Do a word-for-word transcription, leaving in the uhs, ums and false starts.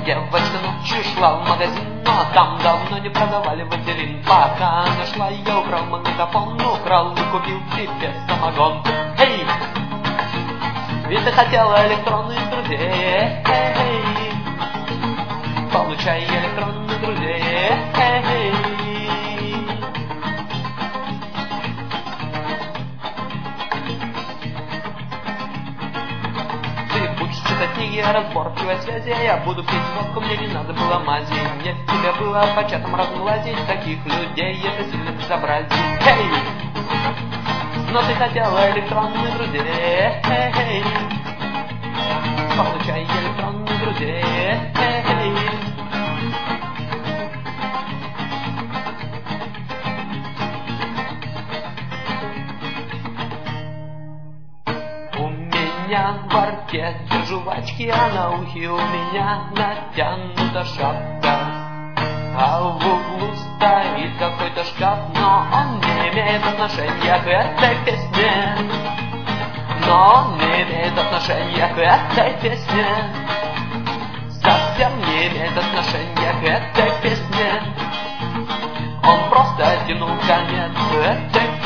Девочка ночью шла в магазин, но там давно не продавали вазелин. Пока нашла ее, украл магнитофон, украл и купил себе самогон. Эй! Ведь ты хотела электронных друзей, эй! Получай электронных друзей, эй! Читать книги, разборчивой связи. Я буду пить водку, мне не надо было мази. Мне тебя было по чатам разглазить. Таких людей это сильно безобразие. Эй! Но ты хотела электронных друзей. Эй! Получай электронных друзей. Эй! У меня в арке жвачки, а на ухе у меня натянута шапка. А в углу стоит какой-то шкаф, но он не имеет отношения к этой песне. Но он не имеет отношения к этой песне. Совсем не имеет отношения к этой песне. Он просто тянул конец этой